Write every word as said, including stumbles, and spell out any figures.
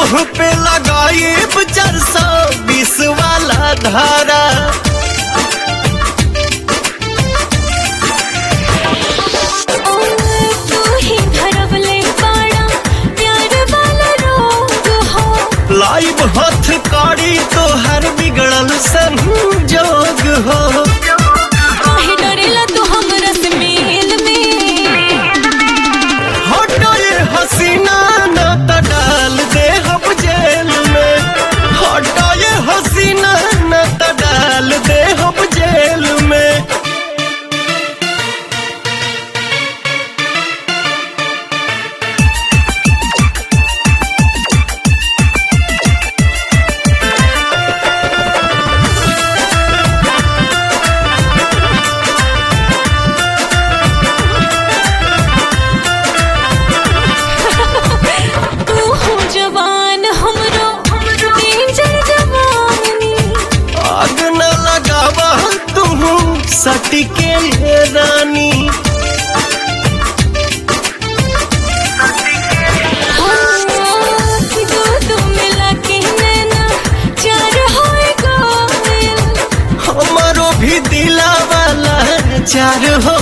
तोह पे लगाई चार सौ बीस वाला धारा। लाइव हथ कड़ी तो हर बिगड़ल संजोग हो। काहे डरेला तू हमरा से मेल में। हटो ये हसीना न त डाल दे हम जेल में। हटो ये हसीना न त डाल दे हम जेल में। सटी के रानी दो दो मिला के नैना चार होए गोल। हमारो भी दिला वाला चार हो